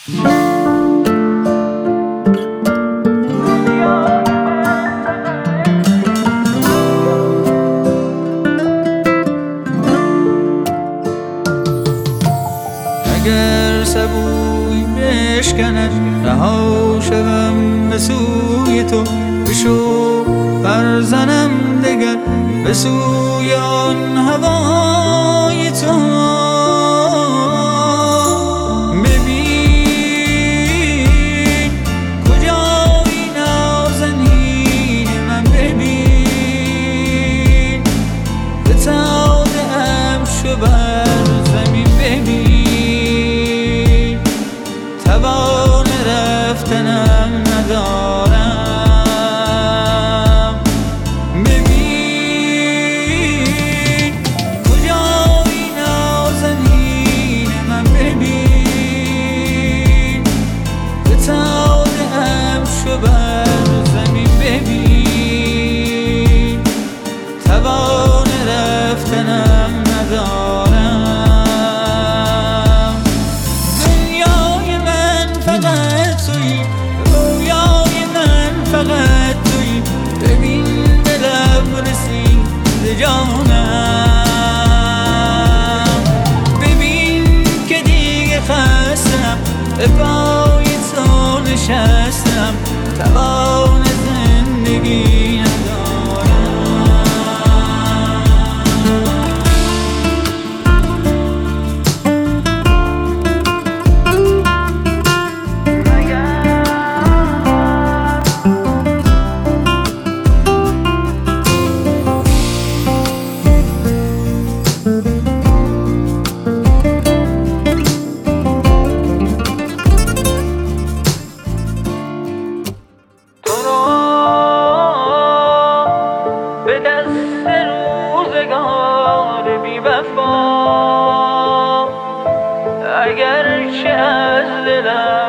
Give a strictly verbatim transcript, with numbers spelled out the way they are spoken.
اگر سبوی بشکند رها شوم به سوی تو، بشو برزنم دگر به سوی آن هوای تو. ببین کجایی نازنین من، ببین فتاده ام شو بر زمین، ببین توان رفتنم ندارم. ببین کجایی نازنین من، ببین فتاده ام شو بر زمین، ببین توان رفتنم ندارم. دنیای من فقط تویی، رویای من فقط تویی، ببین دلم رسید جانم. ببین که دیگه خستم، به پای تو نشستم، توان زندگی به دست روزگار بی وفا، اگر چه از دلم